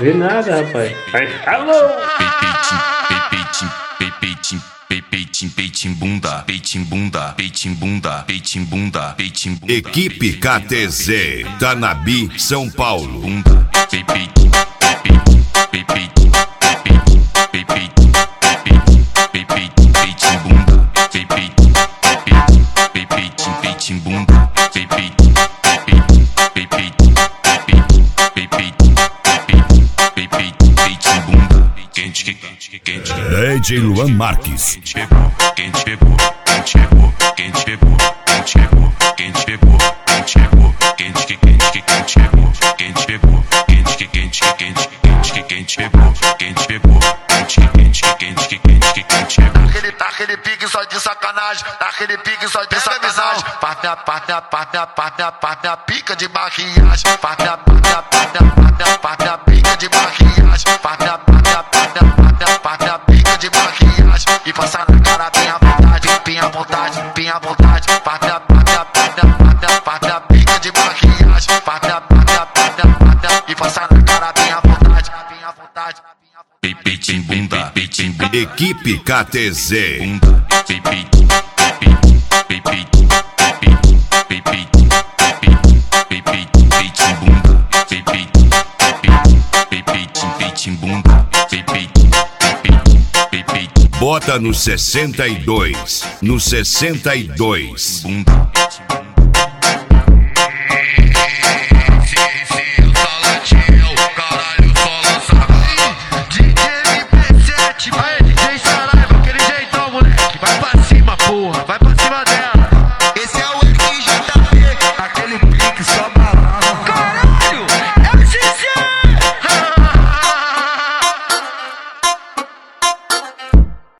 Vê nada, rapaz. Alô! Peitinho bunda, peitinho bunda, peitinho bunda, peitinho bunda, peitinho bunda. Equipe KTZ, Tanabi, São Paulo. Bunda, peitinho, peitinho, peitinho bunda, peitinho bunda, quente, quente. DJ Luan Marques. Quente pegou, quente pegou, quente pegou, quente pegou, quente pegou, quente pegou, quente que quente pegou, quente pegou, quente pegou, quente pegou, quente pegou. Naquele pique só de sacanagem, naquele pique só de sacanagem. Parte pica de maquiagem, parte pica de maquiagem, parte pica de maquiagem. E passar na cara bem à vontade, bem à vontade, bem à vontade. Parte pica de maquiagem, e passar na cara bem à vontade, bem à vontade. Peitinho bunda, peitinho bunda. Equipe KTZ. Bunda, peitinho, peitinho bunda, peitinho bunda, Bota no 62, no 62. bunda.